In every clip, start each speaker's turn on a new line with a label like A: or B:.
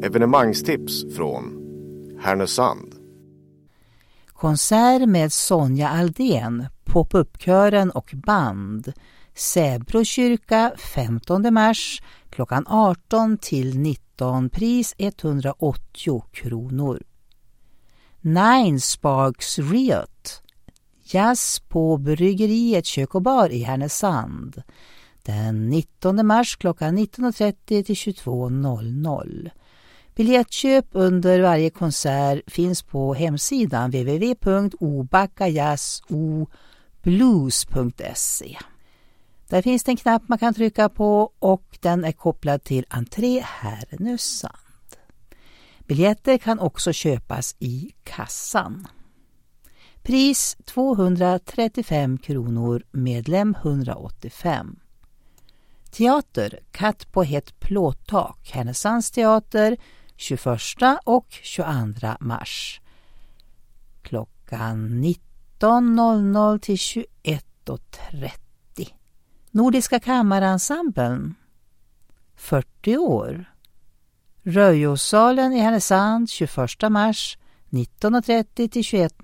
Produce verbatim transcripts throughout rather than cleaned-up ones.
A: Evenemangstips från Härnösand.
B: Konsert med Sonja Aldén, pop-up-kören och band. Säbrokyrka femtonde mars klockan arton till nitton, pris etthundraåttio kronor. Nine Sparks Riot, jazz på Bryggeriet kök och bar i Härnösand. Den nittonde mars klockan nitton trettio till tjugotvå. Biljettköp under varje konsert finns på hemsidan w w w punkt obackajazzoblues punkt se. Där finns det en knapp man kan trycka på och den är kopplad till entré Härnösand. Biljetter kan också köpas i kassan. Pris tvåhundratrettiofem kronor, medlem hundraåttiofem. Teater, Katt på hett plåttak, Härnösands teater, tjugoförsta och tjugoandra mars. Klockan nitton till tjugoett trettio. Nordiska kammarensemblen, fyrtio år. Röjosalen i Härnösand, tjugoförsta mars, nitton trettio till tjugoett.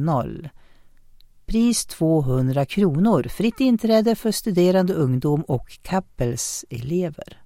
B: Pris tvåhundra kronor, fritt inträde för studerande ungdom och kappelselever.